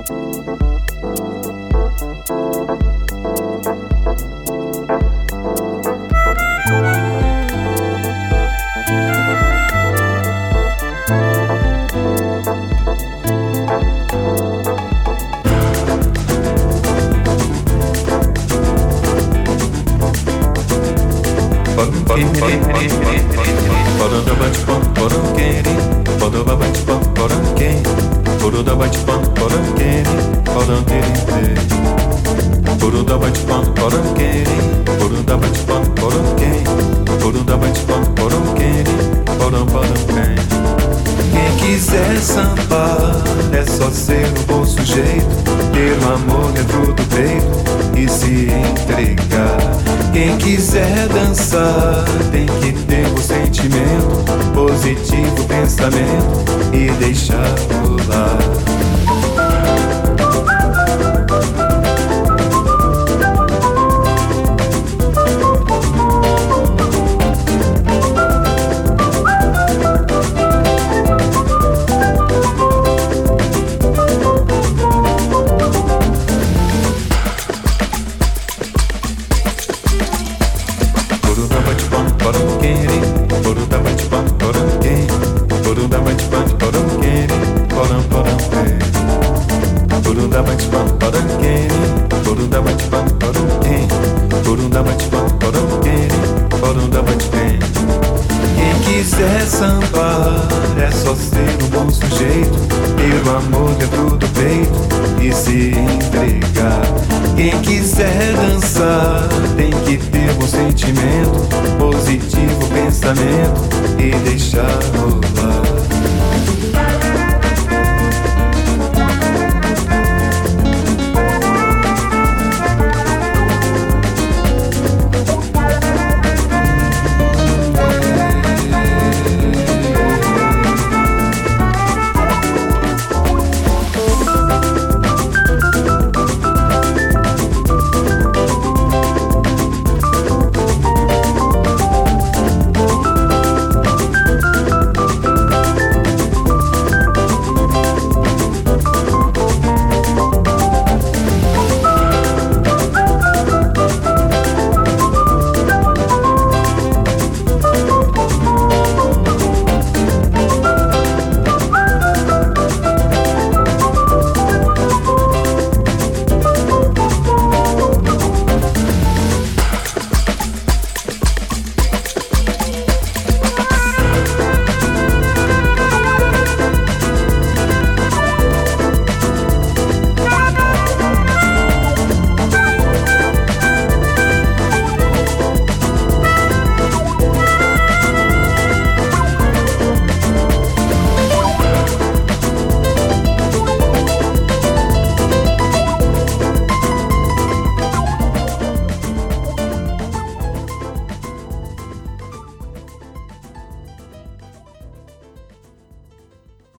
Quem quiser sambar é só ser um bom sujeito, ter um amor dentro do peito e se entregar. Quem quiser dançar tem que ter o sentimento, positivo pensamento e deixar rolar. Quem quiser sambar é só ser um bom sujeito, ter o amor dentro do peito e se entregar. Quem quiser dançar tem que ter bom sentimento, positivo pensamento e deixar rolar.